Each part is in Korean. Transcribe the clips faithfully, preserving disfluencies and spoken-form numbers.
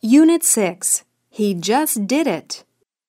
Unit six. He just did it.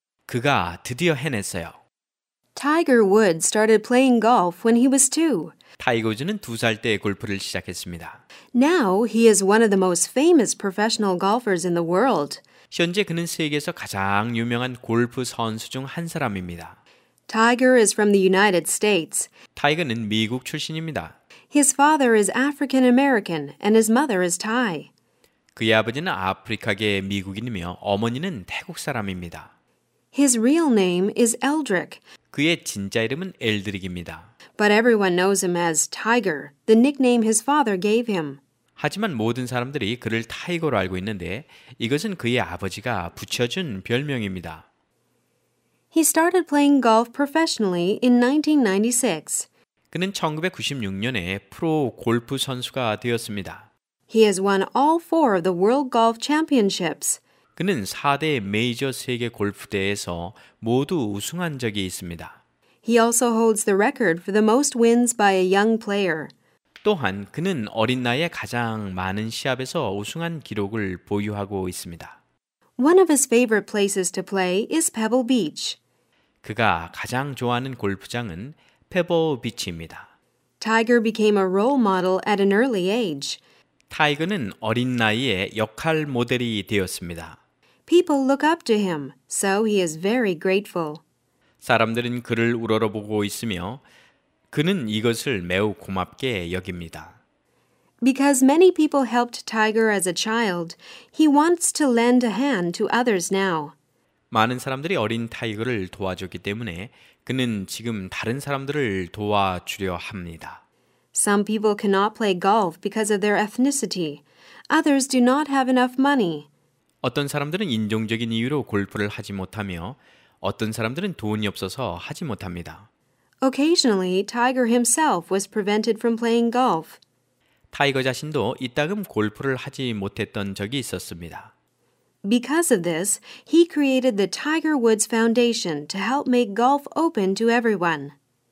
그가 드디어 해냈어요. Tiger Woods started playing golf when he was two. 타이거 우즈는 두 살 때 골프를 시작했습니다. Now he is one of the most famous professional golfers in the world. 현재 그는 세계에서 가장 유명한 골프 선수 중 한 사람입니다. Tiger is from the United States. 타이거는 미국 출신입니다. His father is African American and his mother is Thai. 그의 아버지는 아프리카계 미국인이며 어머니는 태국 사람입니다. His real name is Eldrick. 그의 진짜 이름은 엘드릭입니다. But everyone knows him as Tiger, the nickname his father gave him. 하지만 모든 사람들이 그를 타이거로 알고 있는데 이것은 그의 아버지가 붙여준 별명입니다. He started playing golf professionally in nineteen ninety-six. 그는 천구백구십육 년에 프로 골프 선수가 되었습니다. He has won all four of the World Golf Championships. 그는 사 대 메이저 세계 골프 대회에서 모두 우승한 적이 있습니다. He also holds the record for the most wins by a young player. 또한 그는 어린 나이에 가장 많은 시합에서 우승한 기록을 보유하고 있습니다. One of his favorite places to play is Pebble Beach. 그가 가장 좋아하는 골프장은 페버 비치입니다. Tiger became a role model at an early age. 타이거는 어린 나이에 역할 모델이 되었습니다. People look up to him, so he is very grateful. 사람들은 그를 우러러보고 있으며 그는 이것을 매우 고맙게 여깁니다. Because many people helped Tiger as a child, he wants to lend a hand to others now. 많은 사람들이 어린 타이거를 도와줬기 때문에 그는 지금 다른 사람들을 도와주려 합니다. Some people cannot play golf because of their ethnicity. Others do not have enough money. 어떤 사람들은 인종적인 이유로 골프를 하지 못하며 어떤 사람들은 돈이 없어서 하지 못합니다. Occasionally, Tiger himself was prevented from playing golf. 타이거 자신도 이따금 골프를 하지 못했던 적이 있었습니다. Because of this, he created the Tiger Woods Foundation to help make golf open to everyone.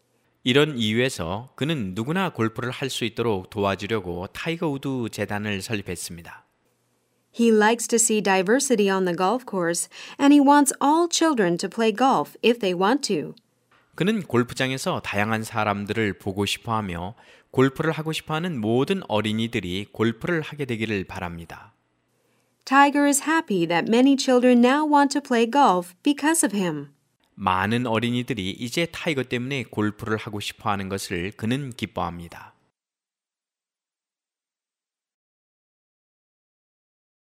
이런 이유에서 그는 누구나 골프를 할 수 있도록 도와주려고 타이거 우드 재단을 설립했습니다. He likes to see diversity on the golf course, and he wants all children to play golf if they want to. 그는 골프장에서 다양한 사람들을 보고 싶어하며 골프를 하고 싶어하는 모든 어린이들이 골프를 하게 되기를 바랍니다. Tiger is happy that many children now want to play golf because of him. 많은 어린이들이 이제 타이거 때문에 골프를 하고 싶어하는 것을 그는 기뻐합니다.